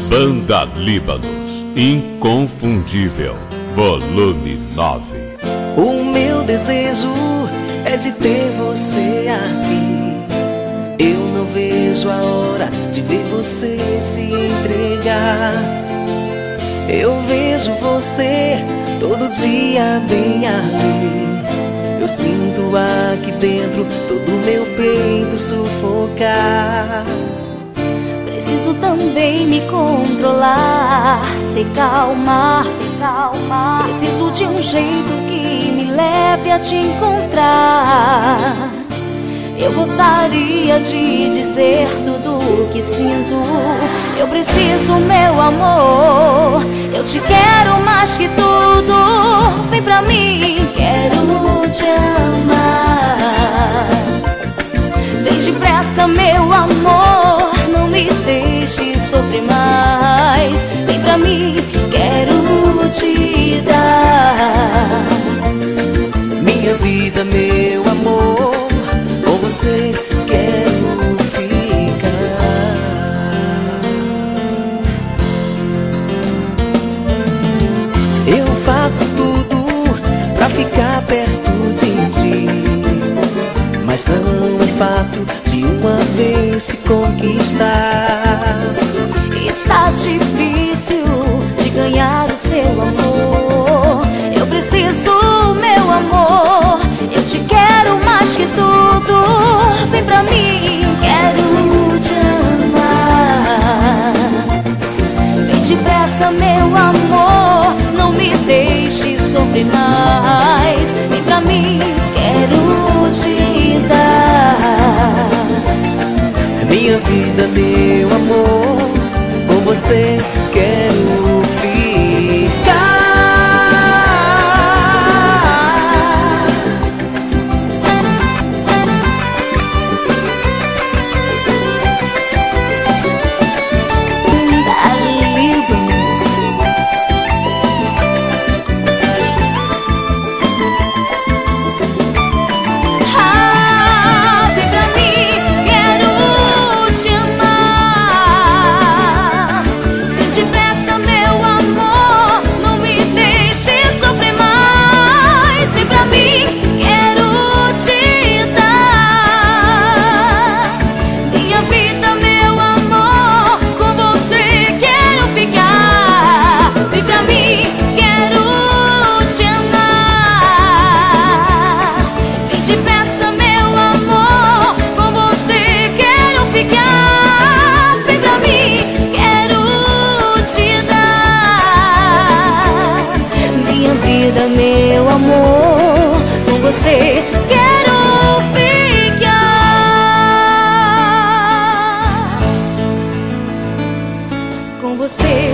Banda Líbanos, inconfundível, volume 9. O meu desejo é de ter você aqui. Eu não vejo a hora de ver você se entregar. Eu vejo você todo dia bem ali. Eu sinto aqui dentro todo meu peito sufocar. Preciso também me controlar, ter calma, Preciso de um jeito que me leve a te encontrar. Eu gostaria de dizer tudo o que sinto. Eu preciso, meu amor, eu te quero mais que tudo. Vem pra mim, quero te amar. Vem depressa, meu amor, não me deixe sofrer mais. Vem pra mim, quero te dar minha vida, meu amor, com você quero ficar. Eu faço tudo pra ficar perto de ti, mas não é fácil de uma vez te conquistar. Está difícil de ganhar o seu amor. Eu preciso, meu amor, eu te quero mais que tudo. Vem pra mim, quero te amar. Vem depressa, meu amor, não me deixe sofrer mais. Vem pra mim, quero te dar minha vida, meu amor, com você quero ficar. Meu amor, com você quero ficar. Com você